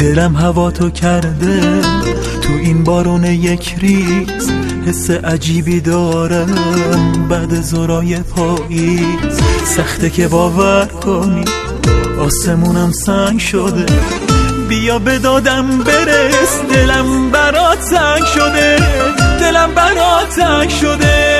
دلم هوا تو کرده تو این بارون یک ریز، حس عجیبی دارم بعد زورای پاییز. سخته که باور کنی آسمونم سنگ شده، بیا به دادم برس، دلم برات تنگ شده، دلم برات تنگ شده.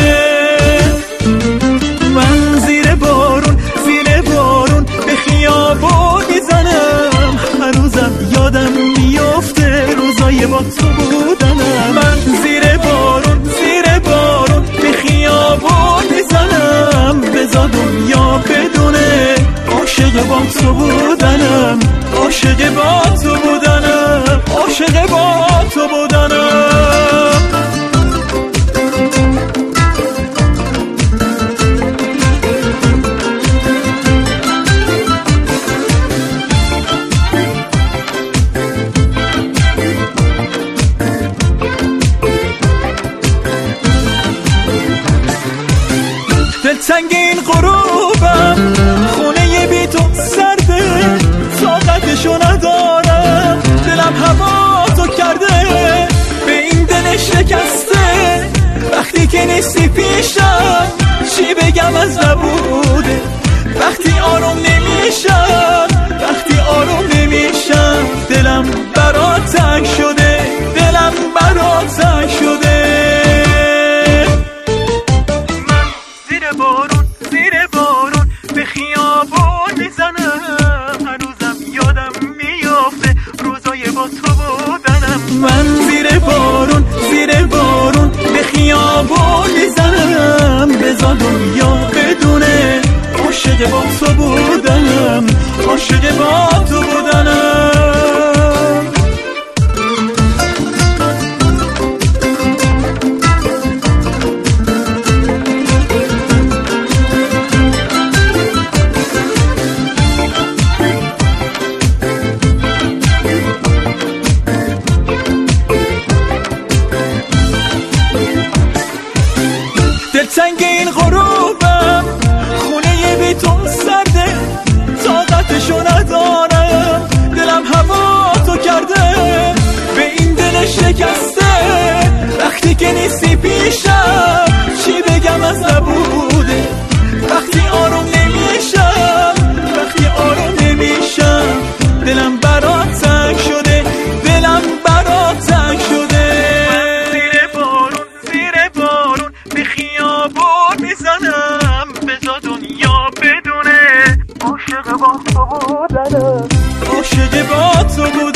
من زیر بارون به خیابون میزنم، هنوزم یادم میافته روزای با تو بودنم. من زیر بارون به خیابون میزنم، بزا دنیا بدونه عاشق با تو بودنم، عاشق با تو بودنم، عاشق با تو بودنم. دلتنگ این غروبم، خونه بی تو سرده، طاقتشو ندارم، دلم هوا تو کرده به این دل شکسته. وقتی که نیستی پیشم چی بگم از نبوده، وقتی آروم نمیشم، وقتی آروم نمیشم، دلم برات تنگ شده، دلم برات تنگ شده. زیر بارون به خیابون میزنم، هنوزم یادم میافته روزای با تو بودنم. من زیر بارون به خیابون میزنم، بزا دنیا بدونه عاشق با تو بودنم، عاشق با تو بودنم. دلتنگ این غروبم، خونه بی تو سرده، طاقتشو ندارم، دلم هوا تو کرده به این دل شکسته. وقتی که نیستی پیشم چی بگم از نبوده، وقتی آروم نمیشم، وقتی آروم نمیشم، دلم برات تنگ شده، دلم برات تنگ شده. به خیابون میزنم، بزا دنیا بدونه عاشق با تو بودنم، عاشق با تو بودنم.